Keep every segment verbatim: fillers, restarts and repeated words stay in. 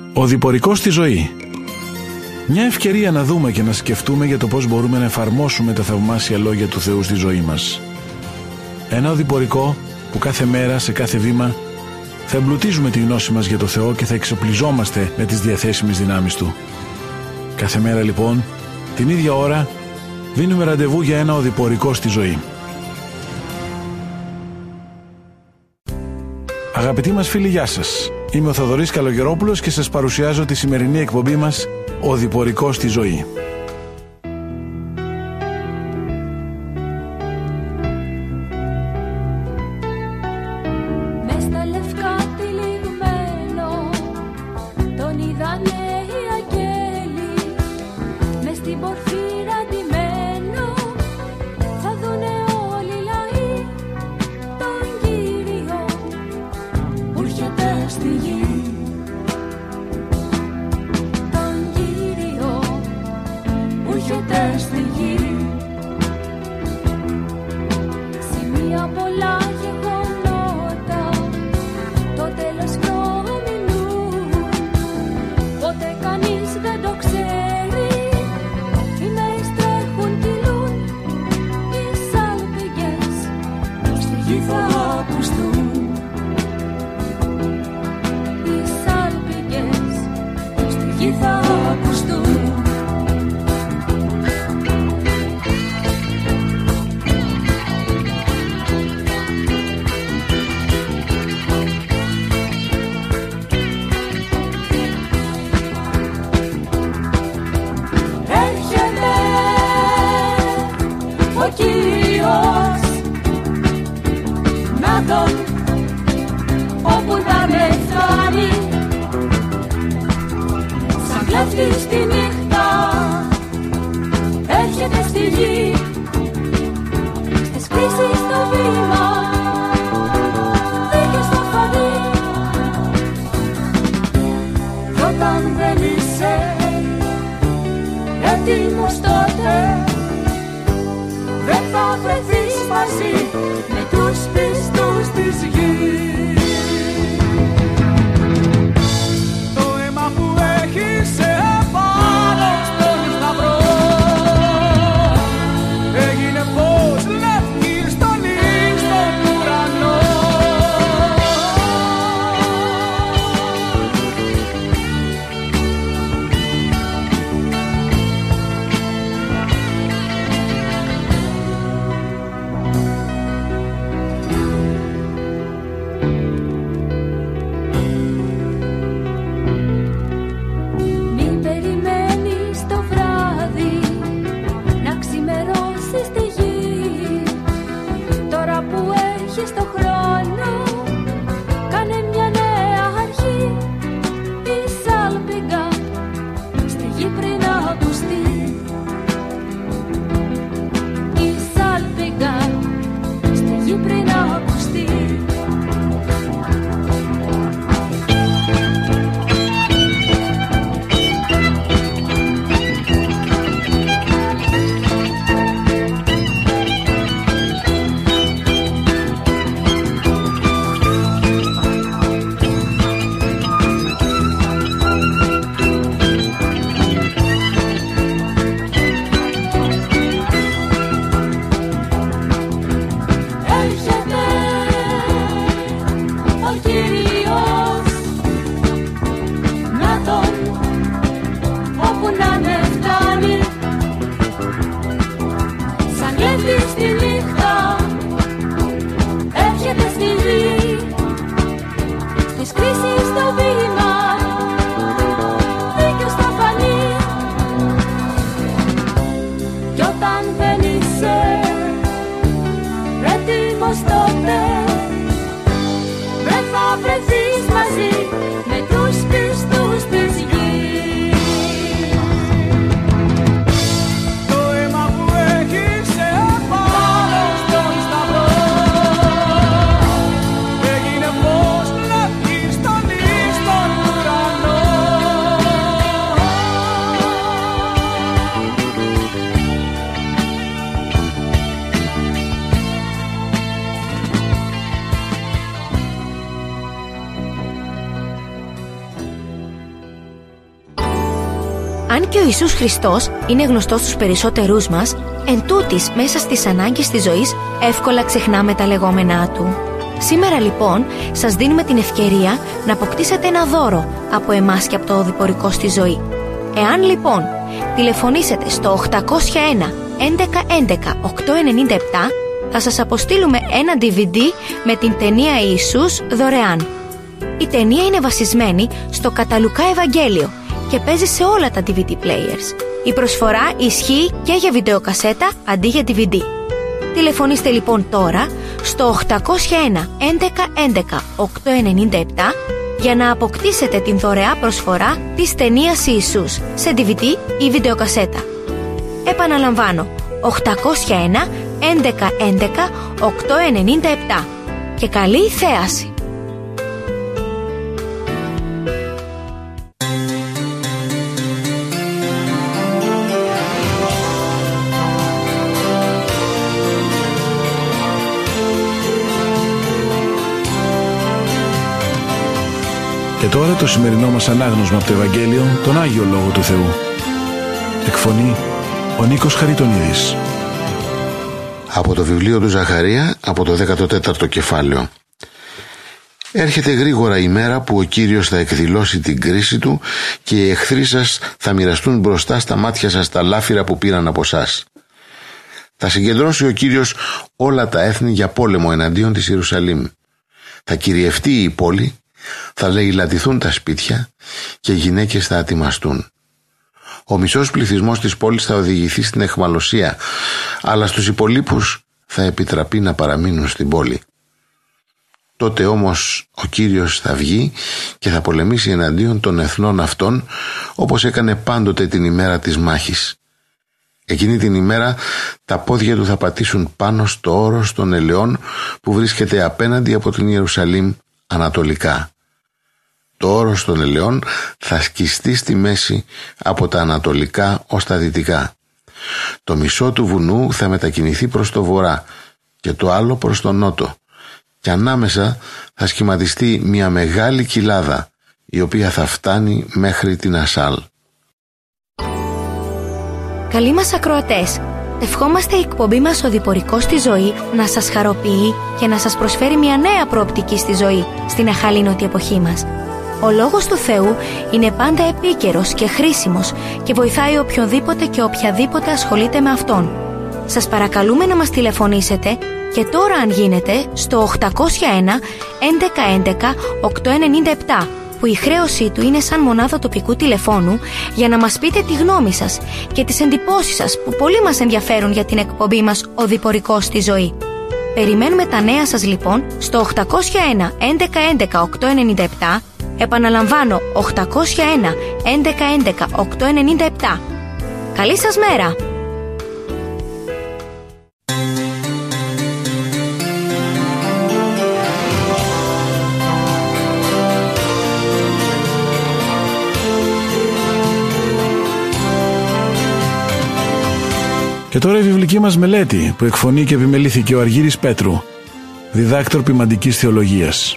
Ο διπορικός στη ζωή. Μια ευκαιρία να δούμε και να σκεφτούμε για το πώς μπορούμε να εφαρμόσουμε τα θαυμάσια λόγια του Θεού στη ζωή μας. Ένα οδηπορικό που κάθε μέρα, σε κάθε βήμα, θα εμπλουτίζουμε τη γνώση μας για το Θεό και θα εξοπλιζόμαστε με τις διαθέσιμες δυνάμεις Του. Κάθε μέρα λοιπόν, την ίδια ώρα, δίνουμε ραντεβού για ένα οδηπορικό στη ζωή. Αγαπητοί μας φίλοι, γεια σας. Είμαι ο Θοδωρής Καλογερόπουλος και σας παρουσιάζω τη σημερινή εκπομπή μας «Οδηπορικό στη ζωή». Έγινε φως, λευκή στολή Αν και ο Ιησούς Χριστός είναι γνωστός στους περισσότερούς μας, εν τούτης μέσα στις ανάγκες της ζωής εύκολα ξεχνάμε τα λεγόμενά Του. Σήμερα λοιπόν σας δίνουμε την ευκαιρία να αποκτήσετε ένα δώρο από εμάς και από το οδηπορικό στη ζωή. Εάν λοιπόν τηλεφωνήσετε στο οκτακόσια ένα έντεκα έντεκα οκτακόσια ενενήντα επτά, θα σας αποστείλουμε ένα ντι βι ντι με την ταινία Ιησούς δωρεάν. Η ταινία είναι βασισμένη στο κατά Λουκά Ευαγγέλιο και παίζει σε όλα τα ντι βι ντι players. Η προσφορά ισχύει και για βιντεοκασέτα αντί για ντι βι ντι. Τηλεφωνήστε λοιπόν τώρα στο οκτακόσια ένα έντεκα έντεκα οκτακόσια ενενήντα επτά για να αποκτήσετε την δωρεά προσφορά της ταινίας Ιησούς σε ντι βι ντι ή βιντεοκασέτα. Επαναλαμβάνω, οκτακόσια ένα έντεκα έντεκα οκτακόσια ενενήντα επτά και καλή θέαση! Και τώρα το σημερινό μας ανάγνωσμα από το Ευαγγέλιο, τον Άγιο Λόγο του Θεού. Εκφωνεί ο Νίκος Χαριτονίδης. Από το βιβλίο του Ζαχαρία, από το δέκατο τέταρτο κεφάλαιο. Έρχεται γρήγορα η μέρα που ο Κύριος θα εκδηλώσει την κρίση Του και οι εχθροί σας θα μοιραστούν μπροστά στα μάτια σας τα λάφυρα που πήραν από σας. Θα συγκεντρώσει ο Κύριος όλα τα έθνη για πόλεμο εναντίον της Ιερουσαλήμ. Θα κυριευτεί η πόλη, θα λαιλατηθούν τα σπίτια και οι γυναίκες θα ατιμαστούν. Ο μισός πληθυσμός της πόλης θα οδηγηθεί στην αιχμαλωσία, αλλά στους υπολείπους θα επιτραπεί να παραμείνουν στην πόλη. Τότε όμως ο Κύριος θα βγει και θα πολεμήσει εναντίον των εθνών αυτών, όπως έκανε πάντοτε την ημέρα της μάχης. Εκείνη την ημέρα τα πόδια του θα πατήσουν πάνω στο όρος των ελαιών που βρίσκεται απέναντι από την Ιερουσαλήμ ανατολικά. Το όρος των ελαιών θα σκιστεί στη μέση από τα ανατολικά ως τα δυτικά. Το μισό του βουνού θα μετακινηθεί προς το βορρά και το άλλο προς τον νότο, και ανάμεσα θα σχηματιστεί μια μεγάλη κοιλάδα η οποία θα φτάνει μέχρι την Ασάλ. Καλοί μας ακροατές, ευχόμαστε η εκπομπή μας «Οδηπορικός στη ζωή» να σας χαροποιεί και να σας προσφέρει μια νέα προοπτική στη ζωή στην αχαλήνωτη εποχή μας. Ο Λόγος του Θεού είναι πάντα επίκαιρος και χρήσιμος και βοηθάει οποιονδήποτε και οποιαδήποτε ασχολείται με Αυτόν. Σας παρακαλούμε να μας τηλεφωνήσετε και τώρα αν γίνεται στο οκτακόσια ένα έντεκα έντεκα οκτακόσια ενενήντα επτά, που η χρέωσή του είναι σαν μονάδα τοπικού τηλεφώνου, για να μας πείτε τη γνώμη σας και τις εντυπώσεις σας που πολύ μας ενδιαφέρουν για την εκπομπή μας «Οδηπορικός στη ζωή». Περιμένουμε τα νέα σας λοιπόν στο οκτακόσια ένα έντεκα έντεκα οκτακόσια ενενήντα επτά. Επαναλαμβάνω, οκτακόσια ένα έντεκα έντεκα οκτακόσια ενενήντα επτά. Καλή σας μέρα! Και τώρα η βιβλική μας μελέτη που εκφωνεί και επιμελήθηκε ο Αργύρης Πέτρου, διδάκτορ ποιμαντικής θεολογίας.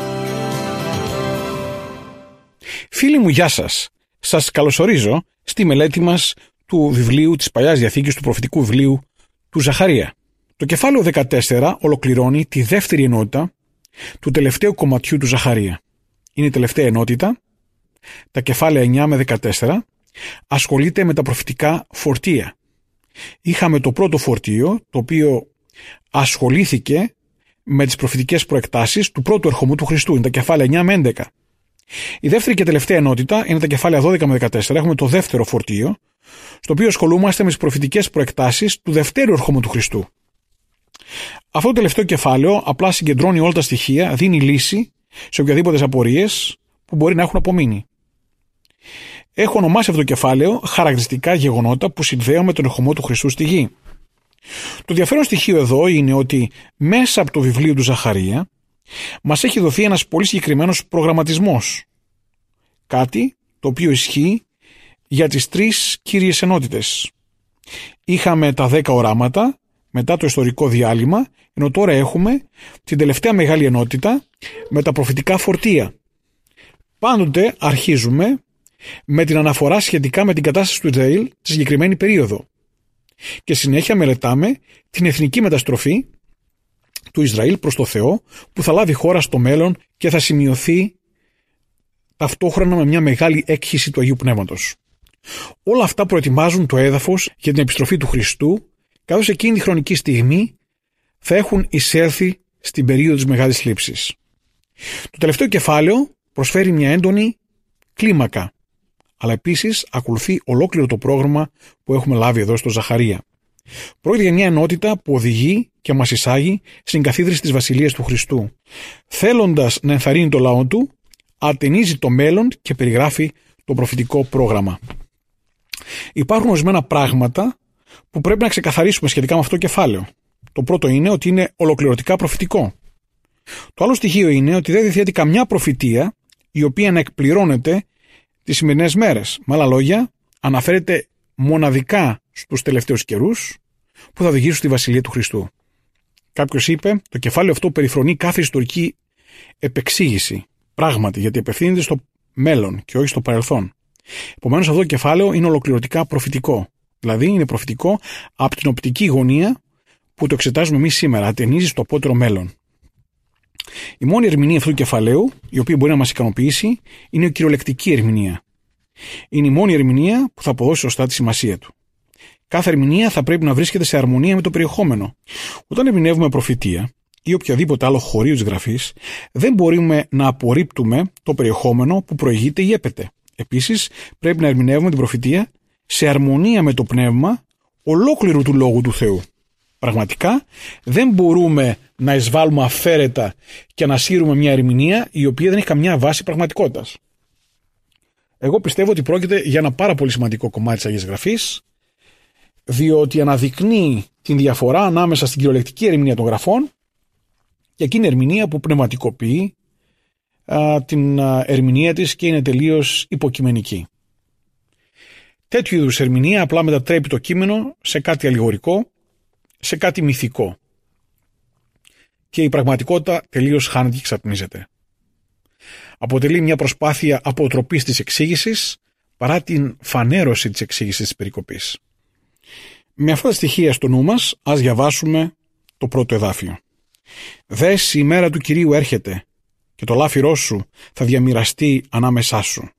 Φίλοι μου, γεια σας. Σας καλωσορίζω στη μελέτη μας του βιβλίου της Παλιάς Διαθήκης, του προφητικού βιβλίου του Ζαχαρία. Το κεφάλαιο δεκατέσσερα ολοκληρώνει τη δεύτερη ενότητα του τελευταίου κομματιού του Ζαχαρία. Είναι η τελευταία ενότητα. Τα κεφάλαια εννιά με δεκατέσσερα ασχολείται με τα προφητικά φορτία. Είχαμε το πρώτο φορτίο, το οποίο ασχολήθηκε με τις προφητικές προεκτάσεις του πρώτου ερχομού του Χριστού. Είναι τα κεφάλαια εννιά με έντεκα. Η δεύτερη και τελευταία ενότητα είναι τα κεφάλαια δώδεκα με δεκατέσσερα. Έχουμε το δεύτερο φορτίο, στο οποίο ασχολούμαστε με τις προφητικές προεκτάσεις του δευτέρου ερχομού του Χριστού. Αυτό το τελευταίο κεφάλαιο απλά συγκεντρώνει όλα τα στοιχεία, δίνει λύση σε οποιαδήποτε απορίες που μπορεί να έχουν απομείνει. Έχω ονομάσει αυτό το κεφάλαιο χαρακτηριστικά γεγονότα που συνδέω με τον ερχομό του Χριστού στη γη. Το ενδιαφέρον στοιχείο εδώ είναι ότι μέσα από το βιβλίο του Ζαχαρία μας έχει δοθεί ένας πολύ συγκεκριμένος προγραμματισμός. Κάτι το οποίο ισχύει για τις τρεις κύριες ενότητες. Είχαμε τα δέκα οράματα μετά το ιστορικό διάλειμμα, ενώ τώρα έχουμε την τελευταία μεγάλη ενότητα με τα προφητικά φορτία. Πάντοτε αρχίζουμε με την αναφορά σχετικά με την κατάσταση του Ισραήλ τη συγκεκριμένη περίοδο. Και συνέχεια μελετάμε την εθνική μεταστροφή του Ισραήλ προς το Θεό που θα λάβει χώρα στο μέλλον και θα σημειωθεί ταυτόχρονα με μια μεγάλη έκχυση του Αγίου Πνεύματος. Όλα αυτά προετοιμάζουν το έδαφος για την επιστροφή του Χριστού, καθώς εκείνη τη χρονική στιγμή θα έχουν εισέλθει στην περίοδο της Μεγάλης Θλίψης. Το τελευταίο κεφάλαιο προσφέρει μια έντονη κλίμακα, αλλά επίσης ακολουθεί ολόκληρο το πρόγραμμα που έχουμε λάβει εδώ στο Ζαχαρία. Πρόκειται για μια ενότητα που οδηγεί και μας εισάγει στην καθίδρυση της Βασιλείας του Χριστού. Θέλοντας να ενθαρρύνει το λαό του, ατενίζει το μέλλον και περιγράφει το προφητικό πρόγραμμα. Υπάρχουν ορισμένα πράγματα που πρέπει να ξεκαθαρίσουμε σχετικά με αυτό το κεφάλαιο. Το πρώτο είναι ότι είναι ολοκληρωτικά προφητικό. Το άλλο στοιχείο είναι ότι δεν διαθέτει καμιά προφητεία η οποία να εκπληρώνεται τις σημερινές μέρες. Με άλλα λόγια, αναφέρεται μοναδικά στους τελευταίους καιρούς που θα οδηγήσουν στη Βασιλεία του Χριστού. Κάποιος είπε, το κεφάλαιο αυτό περιφρονεί κάθε ιστορική επεξήγηση. Πράγματι, γιατί απευθύνεται στο μέλλον και όχι στο παρελθόν. Επομένως, αυτό το κεφάλαιο είναι ολοκληρωτικά προφητικό. Δηλαδή, είναι προφητικό από την οπτική γωνία που το εξετάζουμε εμείς σήμερα, ατενίζει στο απότερο μέλλον. Η μόνη ερμηνεία αυτού του κεφαλαίου, η οποία μπορεί να μας ικανοποιήσει, είναι η κυριολεκτική ερμηνεία. Είναι η μόνη ερμηνεία που θα αποδώσει σωστά τη σημασία του. Κάθε ερμηνεία θα πρέπει να βρίσκεται σε αρμονία με το περιεχόμενο. Όταν ερμηνεύουμε προφητεία ή οποιαδήποτε άλλο χωρίο της γραφής, δεν μπορούμε να απορρίπτουμε το περιεχόμενο που προηγείται ή έπεται. Επίσης, πρέπει να ερμηνεύουμε την προφητεία σε αρμονία με το πνεύμα ολόκληρου του Λόγου του Θεού. Πραγματικά, δεν μπορούμε να εισβάλλουμε αφαίρετα και να σύρουμε μια ερμηνεία η οποία δεν έχει καμιά βάση πραγματικότητας. Εγώ πιστεύω ότι πρόκειται για ένα πάρα πολύ σημαντικό κομμάτι της Αγίας Γραφής, διότι αναδεικνύει την διαφορά ανάμεσα στην κυριολεκτική ερμηνεία των γραφών και εκείνη η ερμηνεία που πνευματικοποιεί α, την α, ερμηνεία της και είναι τελείως υποκειμενική. Τέτοιου είδους ερμηνεία απλά μετατρέπει το κείμενο σε κάτι αλληγορικό, σε κάτι μυθικό. Και η πραγματικότητα τελείως χάνεται και εξατμίζεται. Αποτελεί μια προσπάθεια αποτροπής της εξήγησης παρά την φανέρωση της εξήγησης της περικοπής. Με αυτά τα στοιχεία στο νου μας, ας διαβάσουμε το πρώτο εδάφιο. «Δες, η μέρα του Κυρίου έρχεται και το λάφυρό σου θα διαμοιραστεί ανάμεσά σου».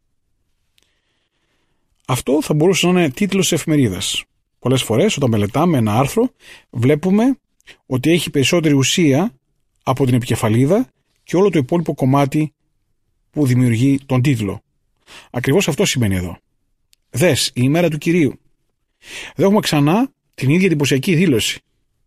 Αυτό θα μπορούσε να είναι τίτλος εφημερίδας. Πολλές φορές όταν μελετάμε ένα άρθρο βλέπουμε ότι έχει περισσότερη ουσία από την επικεφαλίδα και όλο το υπόλοιπο κομμάτι που δημιουργεί τον τίτλο. Ακριβώς αυτό σημαίνει εδώ. «Δες, η ημέρα του Κυρίου». Εδώ έχουμε ξανά την ίδια εντυπωσιακή δήλωση.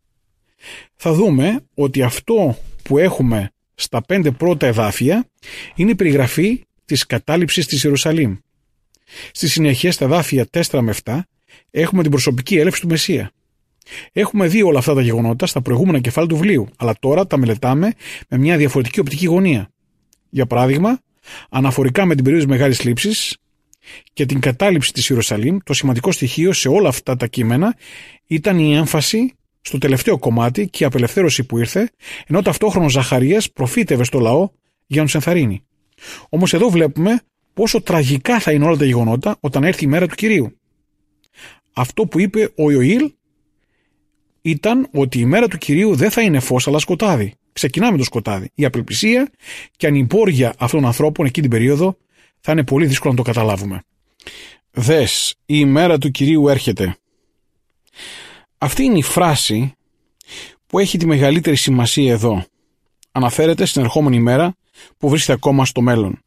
Θα δούμε ότι αυτό που έχουμε στα πέντε πρώτα εδάφια είναι η περιγραφή της κατάληψης της Ιερουσαλήμ. Στη συνέχεια, στα εδάφια τέσσερα με επτά, έχουμε την προσωπική έλευση του Μεσσία. Έχουμε δει όλα αυτά τα γεγονότα στα προηγούμενα κεφάλαια του βιβλίου, αλλά τώρα τα μελετάμε με μια διαφορετική οπτική γωνία. Για παράδειγμα, αναφορικά με την περίοδο της Μεγάλης Θλίψης και την κατάληψη της Ιερουσαλήμ, το σημαντικό στοιχείο σε όλα αυτά τα κείμενα ήταν η έμφαση στο τελευταίο κομμάτι και η απελευθέρωση που ήρθε, ενώ ταυτόχρονα ο Ζαχαρίας προφήτευε στο λαό για να τους ενθαρρύνει. Όμως εδώ βλέπουμε πόσο τραγικά θα είναι όλα τα γεγονότα όταν έρθει η μέρα του Κυρίου. Αυτό που είπε ο Ιωήλ ήταν ότι η μέρα του Κυρίου δεν θα είναι φως αλλά σκοτάδι. Ξεκινάμε το σκοτάδι. Η απελπισία και ανυπόρεια αυτών των ανθρώπων εκείνη την περίοδο θα είναι πολύ δύσκολο να το καταλάβουμε. «Δες, η ημέρα του Κυρίου έρχεται». Αυτή είναι η φράση που έχει τη μεγαλύτερη σημασία εδώ. Αναφέρεται στην ερχόμενη μέρα που βρίσκεται ακόμα στο μέλλον.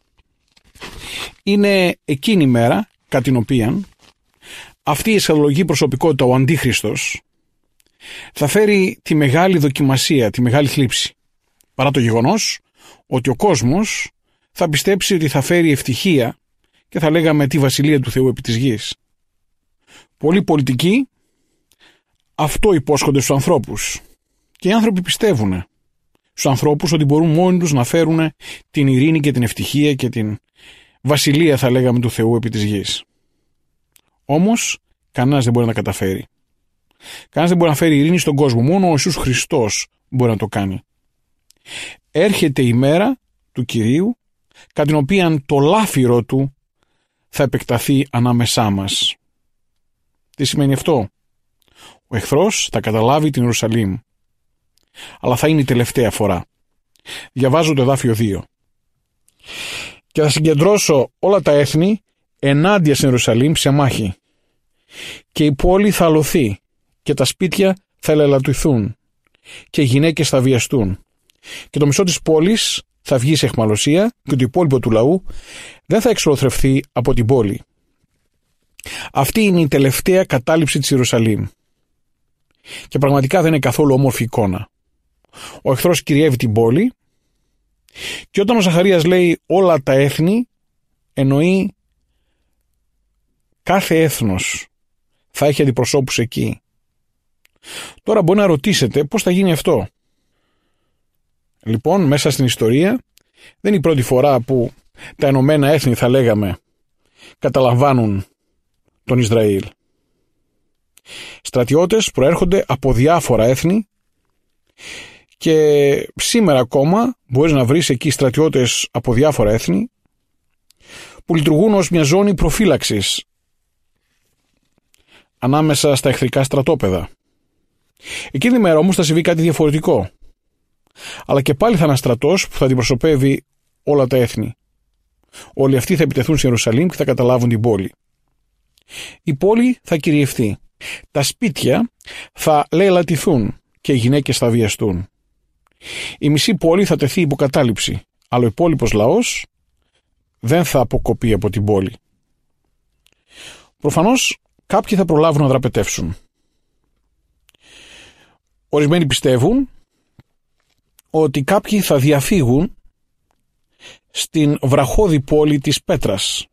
Είναι εκείνη η μέρα κατά την οποία αυτή η εσχατολογική προσωπικότητα, ο Αντίχριστος, θα φέρει τη μεγάλη δοκιμασία, τη μεγάλη θλίψη. Παρά το γεγονός ότι ο κόσμος θα πιστέψει ότι θα φέρει ευτυχία και θα λέγαμε τη βασιλεία του Θεού επί της γης. Πολλοί πολιτικοί αυτό υπόσχονται στους ανθρώπους και οι άνθρωποι πιστεύουν στους ανθρώπους ότι μπορούν μόνοι τους να φέρουν την ειρήνη και την ευτυχία και την βασιλεία θα λέγαμε του Θεού επί της γης. Όμως κανένας δεν μπορεί να καταφέρει. Κανένας δεν μπορεί να φέρει ειρήνη στον κόσμο. Μόνο ο Ιησούς Χριστός μπορεί να το κάνει. Έρχεται η μέρα του Κυρίου κατά την οποία το λάφυρο του θα επεκταθεί ανάμεσά μας. Τι σημαίνει αυτό? Ο εχθρός θα καταλάβει την Ιερουσαλήμ, αλλά θα είναι η τελευταία φορά. Διαβάζω το εδάφιο δύο. Και θα συγκεντρώσω όλα τα έθνη ενάντια στην Ιερουσαλήμ σε μάχη, και η πόλη θα αλωθεί και τα σπίτια θα ελελαττωθούν και οι γυναίκες θα βιαστούν και το μισό της πόλης θα βγει σε αιχμαλωσία και το υπόλοιπο του λαού δεν θα εξολοθρευθεί από την πόλη. Αυτή είναι η τελευταία κατάληψη της Ιερουσαλήμ και πραγματικά δεν είναι καθόλου όμορφη εικόνα. Ο εχθρός κυριεύει την πόλη και όταν ο Ζαχαρίας λέει όλα τα έθνη, εννοεί κάθε έθνος θα έχει αντιπροσώπους εκεί. Τώρα μπορεί να ρωτήσετε πώς θα γίνει αυτό. Λοιπόν, μέσα στην ιστορία δεν είναι η πρώτη φορά που τα Ενωμένα Έθνη, θα λέγαμε, καταλαμβάνουν τον Ισραήλ. Στρατιώτες προέρχονται από διάφορα έθνη και σήμερα ακόμα μπορείς να βρεις εκεί στρατιώτες από διάφορα έθνη που λειτουργούν ως μια ζώνη προφύλαξης ανάμεσα στα εχθρικά στρατόπεδα. Εκείνη τη μέρα όμως θα συμβεί κάτι διαφορετικό. Αλλά και πάλι θα είναι ένα στρατός που θα αντιπροσωπεύει όλα τα έθνη. Όλοι αυτοί θα επιτεθούν στην Ιερουσαλήμ και θα καταλάβουν την πόλη. Η πόλη θα κυριευθεί. Τα σπίτια θα λαιλατηθούν και οι γυναίκες θα βιαστούν. Η μισή πόλη θα τεθεί υποκατάληψη, αλλά ο υπόλοιπος λαός δεν θα αποκοπεί από την πόλη. Προφανώς κάποιοι θα προλάβουν να δραπετεύσουν. Ορισμένοι πιστεύουν ότι κάποιοι θα διαφύγουν στην βραχώδη πόλη της Πέτρας.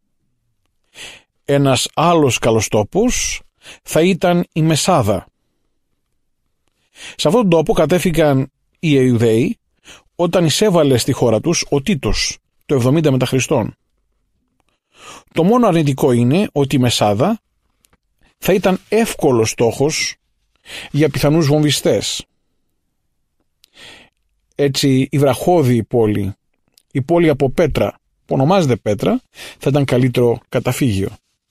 Ένας άλλος καλός τόπος θα ήταν η Μεσάδα. Σε αυτόν τον τόπο κατέφυγαν οι Ιουδαίοι όταν εισέβαλε στη χώρα τους ο Τίτος το εβδομήντα μετά Χριστόν. Το μόνο αρνητικό είναι ότι η Μεσάδα θα ήταν εύκολος στόχος για πιθανούς βομβιστές. Έτσι η βραχώδη πόλη, η πόλη από πέτρα που ονομάζεται Πέτρα, θα ήταν καλύτερο καταφύγιο.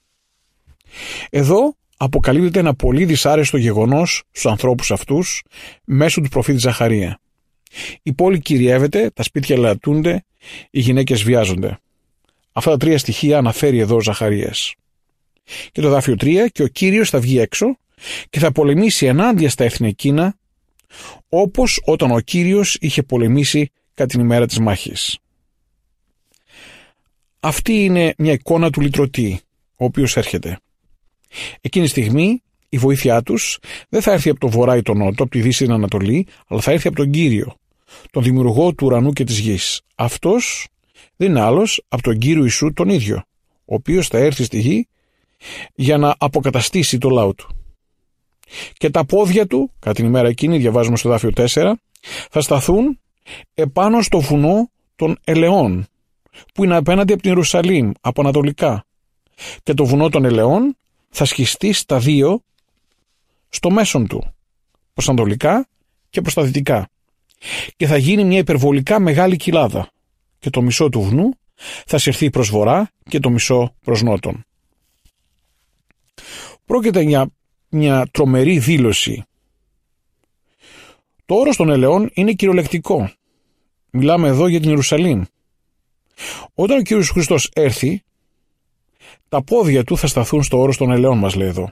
Εδώ αποκαλύπτεται ένα πολύ δυσάρεστο γεγονός στους ανθρώπους αυτούς μέσω του προφήτη Ζαχαρία. Η πόλη κυριεύεται, τα σπίτια λατούνται, οι γυναίκες βιάζονται. Αυτά τα τρία στοιχεία αναφέρει εδώ ο Ζαχαρίας. Και το εδάφιο τρία, και ο Κύριος θα βγει έξω και θα πολεμήσει ενάντια στα έθνη εκείνα, όπως όταν ο Κύριος είχε πολεμήσει κατά την ημέρα της μάχης. Αυτή είναι μια εικόνα του λυτρωτή, ο οποίος έρχεται. Εκείνη τη στιγμή η βοήθειά τους δεν θα έρθει από το βορρά ή το νότο, από τη δύση ή την ανατολή, αλλά θα έρθει από τον Κύριο, τον δημιουργό του ουρανού και της γης. Αυτός δεν είναι άλλος από τον Κύριο Ιησού τον ίδιο, ο οποίος θα έρθει στη γη για να αποκαταστήσει το λαό του. Και τα πόδια του, κατά την ημέρα εκείνη, διαβάζουμε στο εδάφιο τέσσερα, θα σταθούν επάνω στο βουνό των Ελαιών, που είναι απέναντι από την Ιερουσαλήμ, από ανατολικά. Και το βουνό των Ελαιών θα σχιστεί στα δύο στο μέσον του, προς ανατολικά και προς τα δυτικά. Και θα γίνει μια υπερβολικά μεγάλη κοιλάδα. Και το μισό του βουνού θα συρθεί προς βορρά και το μισό προς νότον. Πρόκειται για μια τρομερή δήλωση. Το όρος των Ελαιών είναι κυριολεκτικό. Μιλάμε εδώ για την Ιερουσαλήμ. Όταν ο Κύριος Χριστός έρθει, τα πόδια του θα σταθούν στο όρος των Ελαιών, μας λέει εδώ.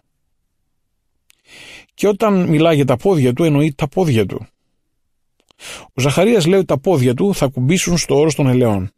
Και όταν μιλάει για τα πόδια του, εννοεί τα πόδια του. Ο Ζαχαρίας λέει ότι τα πόδια του θα κουμπίσουν στο όρος των Ελαιών.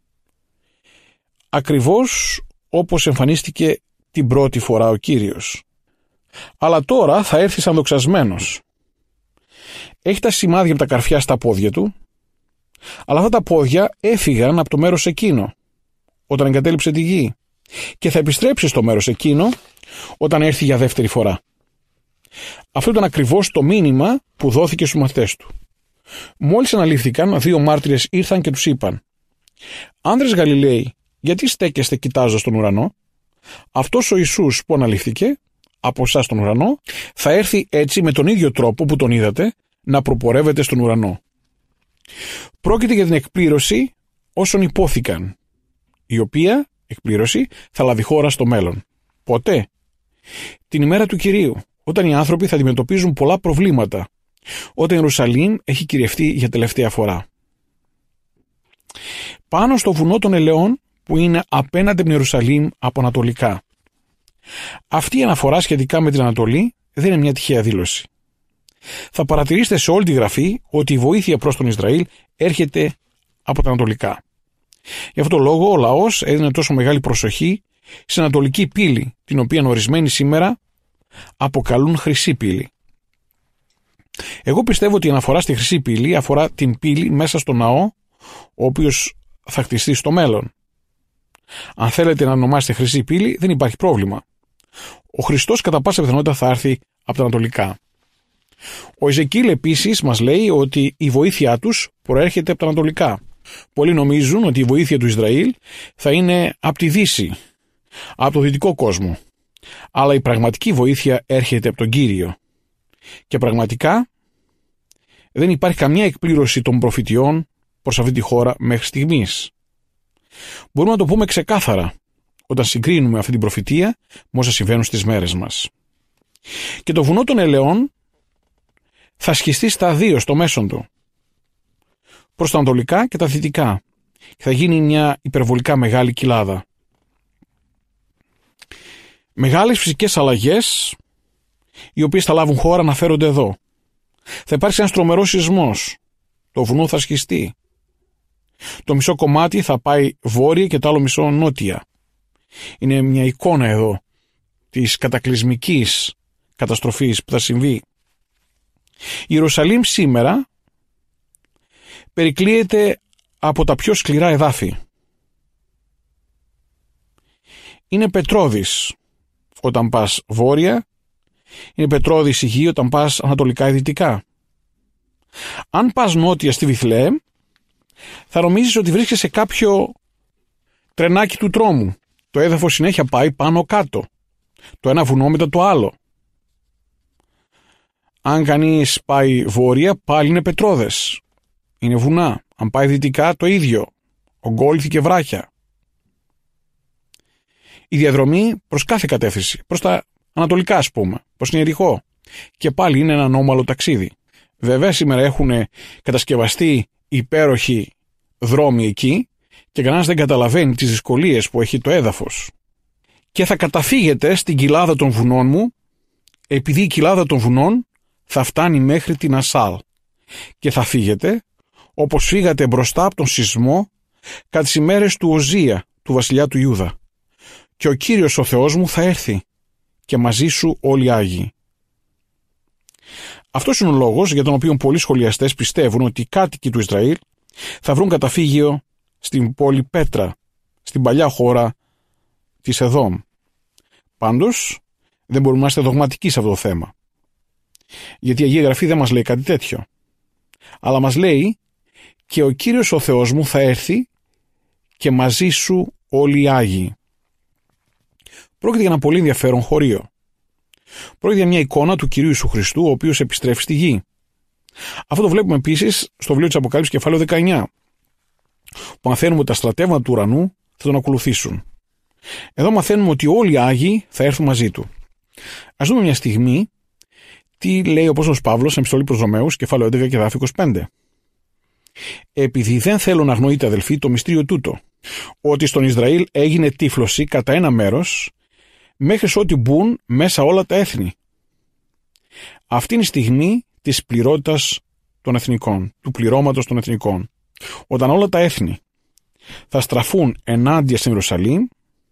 Ακριβώς όπως εμφανίστηκε την πρώτη φορά ο Κύριος. Αλλά τώρα θα έρθει σαν δοξασμένος. Έχει τα σημάδια από τα καρφιά στα πόδια του, αλλά αυτά τα πόδια έφυγαν από το μέρος εκείνο όταν εγκατέλειψε τη γη και θα επιστρέψει στο μέρος εκείνο όταν έρθει για δεύτερη φορά. Αυτό ήταν ακριβώς το μήνυμα που δόθηκε στους μαθητές του. Μόλις αναλήφθηκαν, δύο μάρτυρες ήρθαν και τους είπαν: «Άνδρες Γαλιλαίοι, γιατί στέκεστε κοιτάζοντας τον ουρανό? Αυτός ο Ιησούς που αναλήφθηκε από εσάς στον ουρανό θα έρθει έτσι με τον ίδιο τρόπο που τον είδατε να προπορεύεται στον ουρανό». Πρόκειται για την εκπλήρωση όσων υπόθηκαν, η οποία εκπλήρωση θα λάβει χώρα στο μέλλον. Πότε? Την ημέρα του Κυρίου, όταν οι άνθρωποι θα αντιμετωπίζουν πολλά προβλήματα, όταν η Ιερουσαλήμ έχει κυριευτεί για τελευταία φορά. Πάνω στο βουνό των Ελαιών, που είναι απέναντι από την Ιερουσαλήμ από ανατολικά. Αυτή η αναφορά σχετικά με την Ανατολή δεν είναι μια τυχαία δήλωση. Θα παρατηρήσετε σε όλη τη γραφή ότι η βοήθεια προς τον Ισραήλ έρχεται από τα ανατολικά. Γι' αυτό το λόγο ο λαός έδινε τόσο μεγάλη προσοχή στην ανατολική πύλη, την οποία ορισμένοι σήμερα αποκαλούν χρυσή πύλη. Εγώ πιστεύω ότι η αναφορά στη χρυσή πύλη αφορά την πύλη μέσα στο ναό, ο οποίος θα χτιστεί στο μέλλον. Αν θέλετε να ονομάσετε χρυσή πύλη, δεν υπάρχει πρόβλημα. Ο Χριστός κατά πάσα πιθανότητα θα έρθει από τα ανατολικά. Ο Εζεκίλ επίσης μας λέει ότι η βοήθειά τους προέρχεται από τα ανατολικά. Πολλοί νομίζουν ότι η βοήθεια του Ισραήλ θα είναι από τη Δύση, από το δυτικό κόσμο. Αλλά η πραγματική βοήθεια έρχεται από τον Κύριο. Και πραγματικά δεν υπάρχει καμία εκπλήρωση των προφητιών προς αυτή τη χώρα μέχρι στιγμής. Μπορούμε να το πούμε ξεκάθαρα όταν συγκρίνουμε αυτή την προφητεία με όσα συμβαίνουν στις μέρες μας. Και το βουνό των Ελαιών θα σχιστεί στα δύο στο μέσον του, προς τα ανατολικά και τα δυτικά, και θα γίνει μια υπερβολικά μεγάλη κοιλάδα. Μεγάλες φυσικές αλλαγές, οι οποίες θα λάβουν χώρα, αναφέρονται εδώ. Θα υπάρξει ένας τρομερός σεισμός. Το βουνό θα σχιστεί. Το μισό κομμάτι θα πάει βόρεια και το άλλο μισό νότια. Είναι μια εικόνα εδώ της κατακλυσμικής καταστροφής που θα συμβεί. Η Ιερουσαλήμ σήμερα περικλείεται από τα πιο σκληρά εδάφη. Είναι πετρώδης όταν πας βόρεια, είναι πετρώδης η γη όταν πας ανατολικά ή δυτικά. Αν πας νότια στη Βιθλεέμ, θα νομίζεις ότι βρίσκεσαι σε κάποιο τρενάκι του τρόμου. Το έδαφος συνέχεια πάει πάνω κάτω, το ένα βουνό μετά το άλλο. Αν κανείς πάει βόρεια, πάλι είναι πετρώδες, είναι βουνά. Αν πάει δυτικά, το ίδιο, ογκόληθη και βράχια. Η διαδρομή προς κάθε κατεύθυνση, προς τα ανατολικά ας πούμε, προς την Ιεριχώ, και πάλι είναι ένα ανώμαλο ταξίδι. Βέβαια σήμερα έχουν κατασκευαστεί υπέροχοι δρόμοι εκεί και κανένας δεν καταλαβαίνει τις δυσκολίες που έχει το έδαφος. Και θα καταφύγετε στην κοιλάδα των βουνών μου, επειδή η κοιλάδα των βουνών θα φτάνει μέχρι την Ασάλ, και θα φύγετε όπως φύγατε μπροστά από τον σεισμό κατά τις ημέρες του Οζία, του βασιλιά του Ιούδα. Και ο Κύριος ο Θεός μου θα έρθει και μαζί σου όλοι οι Άγιοι. Αυτός είναι ο λόγος για τον οποίο πολλοί σχολιαστές πιστεύουν ότι οι κάτοικοι του Ισραήλ θα βρουν καταφύγιο στην πόλη Πέτρα, στην παλιά χώρα της Εδόμ. Πάντως, δεν μπορούμε να είμαστε δογματικοί σε αυτό το θέμα. Γιατί η Αγία Γραφή δεν μας λέει κάτι τέτοιο. Αλλά μας λέει και ο Κύριος ο Θεός μου θα έρθει και μαζί σου όλοι οι Άγιοι. Πρόκειται για ένα πολύ ενδιαφέρον χωρίο. Πρόκειται για μια εικόνα του Κυρίου Ιησού Χριστού, ο οποίος επιστρέφει στη γη. Αυτό το βλέπουμε επίσης στο βιβλίο της Αποκάλυψης κεφάλαιο δεκαεννιά, που μαθαίνουμε ότι τα στρατεύματα του ουρανού θα τον ακολουθήσουν. Εδώ μαθαίνουμε ότι όλοι οι Άγιοι θα έρθουν μαζί του. Ας δούμε μια στιγμή τι λέει ο Απόστολος Παύλος στην επιστολή προς Ρωμαίους, κεφάλαιο έντεκα και εδάφιο είκοσι πέντε. Επειδή δεν θέλω να αγνοείτε, αδελφοί, το μυστήριο τούτο, ότι στον Ισραήλ έγινε τύφλωση κατά ένα μέρος, μέχρι ό,τι μπουν μέσα όλα τα έθνη. Αυτή είναι η στιγμή της πληρότητας των εθνικών, του πληρώματος των εθνικών. Όταν όλα τα έθνη θα στραφούν ενάντια στην Ιερουσαλήμ,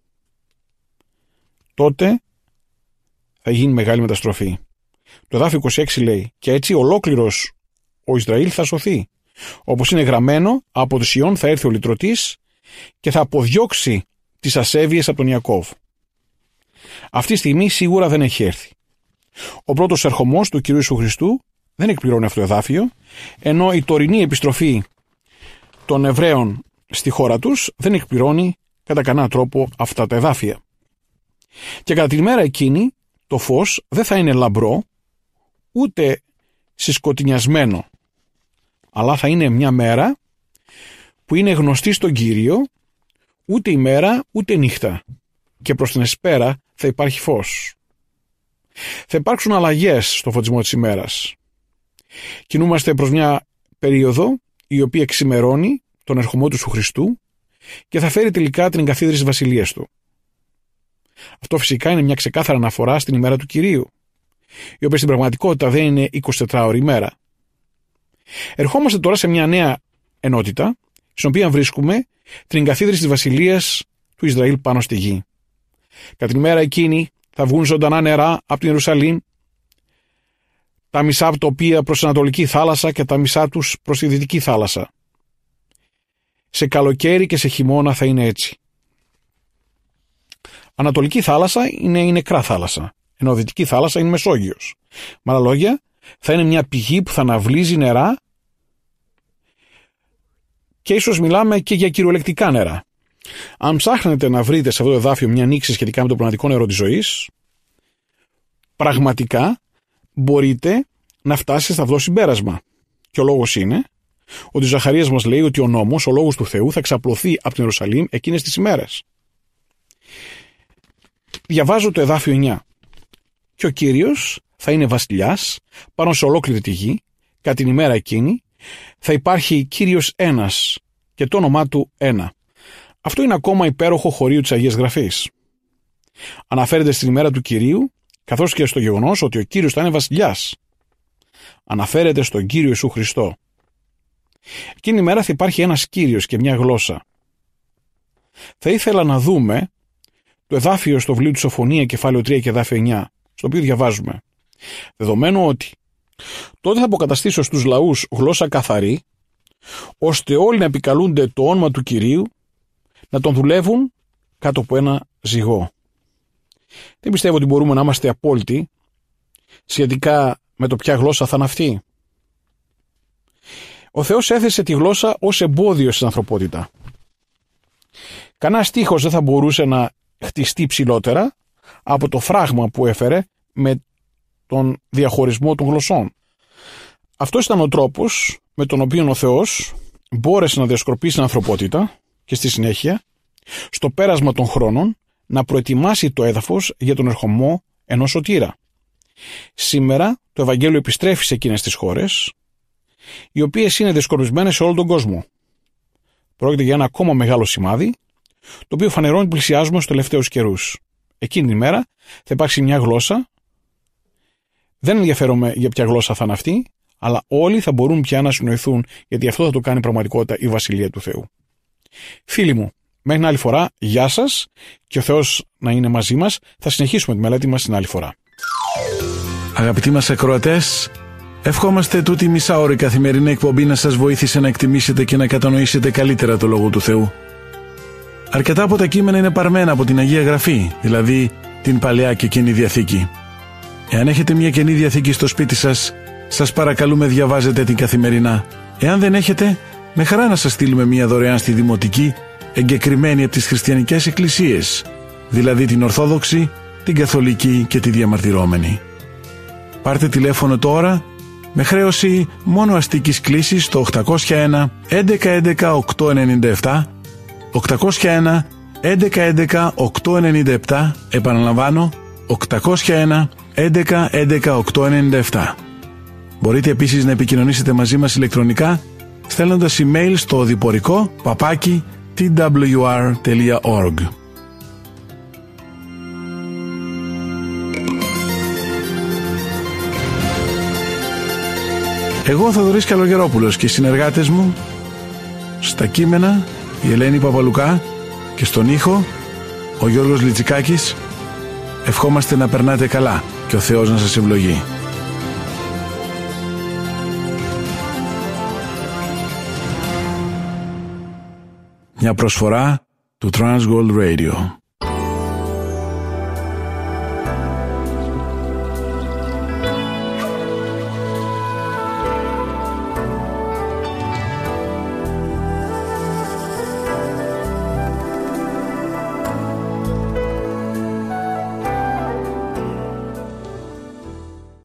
τότε θα γίνει μεγάλη μεταστροφή. Το εδάφιο είκοσι έξι λέει: και έτσι ολόκληρος ο Ισραήλ θα σωθεί. Όπως είναι γραμμένο, από τους Ιών θα έρθει ο λυτρωτής και θα αποδιώξει τις ασέβειες από τον Ιακώβ. Αυτή τη στιγμή σίγουρα δεν έχει έρθει. Ο πρώτος ερχομός του Κυρίου Ιησού Χριστού δεν εκπληρώνει αυτό το εδάφιο, ενώ η τωρινή επιστροφή των Εβραίων στη χώρα τους δεν εκπληρώνει κατά κανένα τρόπο αυτά τα εδάφια. Και κατά την ημέρα εκείνη το φως δεν θα είναι λαμπρό ούτε συσκοτεινιασμένο, αλλά θα είναι μια μέρα που είναι γνωστή στον Κύριο, ούτε ημέρα ούτε νύχτα, και προς την εσπέρα θα υπάρχει φως. Θα υπάρξουν αλλαγές στο φωτισμό της ημέρας. Κινούμαστε προς μια περίοδο η οποία ξημερώνει τον ερχομό του Ιησού Χριστού και θα φέρει τελικά την εγκαθίδρυση της βασιλείας του. Αυτό φυσικά είναι μια ξεκάθαρη αναφορά στην ημέρα του Κυρίου, η οποία στην πραγματικότητα δεν είναι εικοσιτετράωρη ημέρα. Ερχόμαστε τώρα σε μια νέα ενότητα, στην οποία βρίσκουμε την εγκαθίδρυση της βασιλείας του Ισραήλ πάνω στη γη. Κατά την ημέρα εκείνη θα βγουν ζωντανά νερά από την Ιερουσαλήμ, τα μισά από τα οποία προς την Ανατολική θάλασσα και τα μισά τους προς τη Δυτική θάλασσα. Σε καλοκαίρι και σε χειμώνα θα είναι έτσι. Ανατολική θάλασσα είναι η νεκρά θάλασσα, ενώ Δυτική θάλασσα είναι Μεσόγειος. Με άλλα λόγια, θα είναι μια πηγή που θα αναβλύζει νερά, και ίσως μιλάμε και για κυριολεκτικά νερά. Αν ψάχνετε να βρείτε σε αυτό το εδάφιο μια νήξη σχετικά με το πνευματικό νερό της ζωής, πραγματικά μπορείτε να φτάσετε στα αυτό συμπέρασμα. Και ο λόγος είναι ότι ο Ζαχαρίας μας λέει ότι ο νόμος, ο λόγος του Θεού, θα εξαπλωθεί από την Ιερουσαλήμ εκείνες τις ημέρες. Διαβάζω το εδάφιο εννιά. Και ο Κύριος θα είναι βασιλιάς πάνω σε ολόκληρη τη γη. Κατά την ημέρα εκείνη θα υπάρχει Κύριος ένας και το όνομά του ένα. Αυτό είναι ακόμα υπέροχο χωρίο της Αγίας Γραφής. Αναφέρεται στην ημέρα του Κυρίου, καθώς και στο γεγονός ότι ο Κύριος θα είναι βασιλιάς. Αναφέρεται στον Κύριο Ιησού Χριστό. Εκείνη η μέρα θα υπάρχει ένας Κύριος και μια γλώσσα. Θα ήθελα να δούμε το εδάφιο στο βιβλίο του Σοφονία, κεφάλαιο τρία και εδάφιο εννιά, στο οποίο διαβάζουμε. Δεδομένου ότι τότε θα αποκαταστήσω στους λαούς γλώσσα καθαρή, ώστε όλοι να επικαλούνται το όνομα του Κυρίου, να τον δουλεύουν κάτω από ένα ζυγό. Δεν πιστεύω ότι μπορούμε να είμαστε απόλυτοι σχετικά με το ποια γλώσσα θα είναι αυτή. Ο Θεός έθεσε τη γλώσσα ως εμπόδιο στην ανθρωπότητα. Κανένα στίχος δεν θα μπορούσε να χτιστεί ψηλότερα από το φράγμα που έφερε με τον διαχωρισμό των γλωσσών. Αυτός ήταν ο τρόπος με τον οποίο ο Θεός μπόρεσε να διασκορπίσει την ανθρωπότητα και στη συνέχεια, στο πέρασμα των χρόνων, να προετοιμάσει το έδαφος για τον ερχομό ενός σωτήρα. Σήμερα το Ευαγγέλιο επιστρέφει σε εκείνες τις χώρες, οι οποίες είναι διασκορπισμένες σε όλο τον κόσμο. Πρόκειται για ένα ακόμα μεγάλο σημάδι, το οποίο φανερώνει ότι πλησιάζουμε στους τελευταίους καιρούς. Εκείνη την ημέρα θα υπάρξει μια γλώσσα. Δεν ενδιαφέρομαι για ποια γλώσσα θα είναι αυτή, αλλά όλοι θα μπορούν πια να συνοηθούν, γιατί αυτό θα το κάνει πραγματικότητα η Βασιλεία του Θεού. Φίλοι μου, μέχρι την άλλη φορά, γεια σας και ο Θεός να είναι μαζί μας. Θα συνεχίσουμε τη μελέτη μας την άλλη φορά. Αγαπητοί μας ακροατές, ευχόμαστε τούτη η μισάωρη καθημερινή εκπομπή να σας βοήθησε να εκτιμήσετε και να κατανοήσετε καλύτερα το Λόγο του Θεού. Αρκετά από τα κείμενα είναι παρμένα από την Αγία Γραφή, δηλαδή την Παλαιά και Καινή Διαθήκη. Εάν έχετε μια Καινή Διαθήκη στο σπίτι σας, σας παρακαλούμε διαβάζετε την καθημερινά. Εάν δεν έχετε, με χαρά να σας στείλουμε μια δωρεάν στη Δημοτική, εγκεκριμένη από τις χριστιανικές εκκλησίες, δηλαδή την Ορθόδοξη, την Καθολική και τη Διαμαρτυρόμενη. Πάρτε τηλέφωνο τώρα με χρέωση μόνο αστικής κλήσης στο οκτακόσια ένα έντεκα έντεκα οκτακόσια ενενήντα επτά, οκτακόσια ένα έντεκα έντεκα οκτακόσια ενενήντα επτά, επαναλαμβάνω οκτακόσια ένα έντεκα έντεκα οκτακόσια ενενήντα επτά. Μπορείτε επίσης να επικοινωνήσετε μαζί μας ηλεκτρονικά στέλνοντας email στο διπορικό παπάκι τι ντάμπλιου αρ τελεία org. Εγώ ο Θοδωρής Καλογερόπουλος και οι συνεργάτες μου στα κείμενα η Ελένη Παπαλουκά και στον ήχο ο Γιώργος Λιτσικάκης ευχόμαστε να περνάτε καλά και ο Θεός να σας ευλογεί. Μια προσφορά του Transworld Radio.